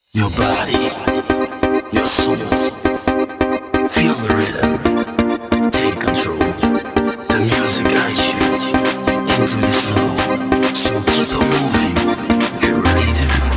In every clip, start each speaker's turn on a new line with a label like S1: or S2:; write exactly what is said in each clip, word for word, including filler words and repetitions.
S1: Your body, your soul, feel the rhythm, take control. The music guides you into this flow. So keep on moving, get ready to go.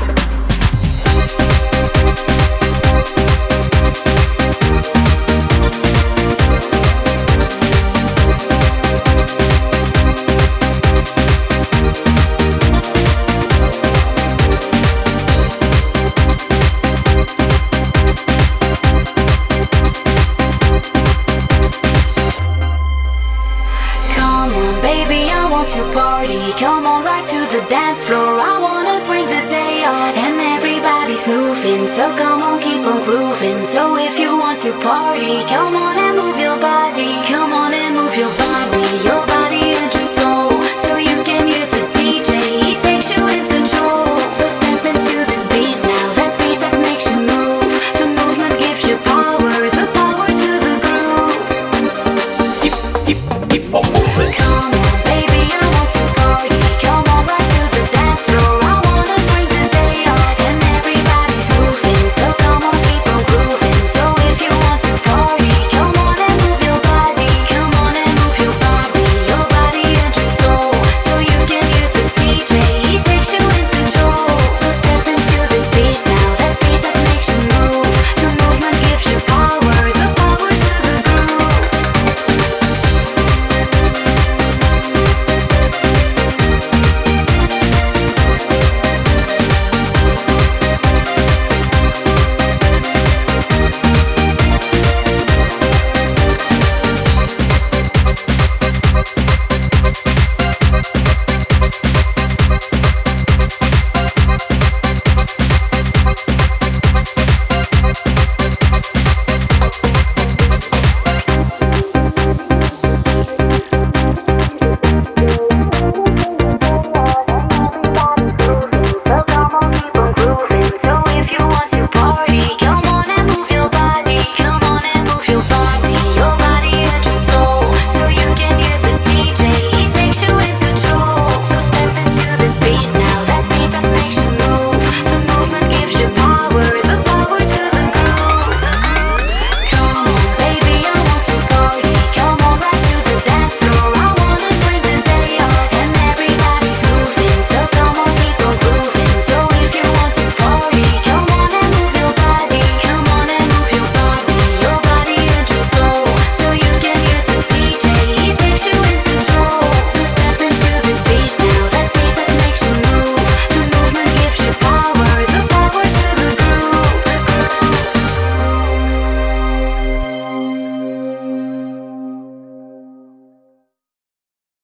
S2: To party, come on right to the dance floor. I wanna swing the day off, and everybody's moving, so come on, keep on grooving. So if you want to party, come on and move your body, come on and move your body.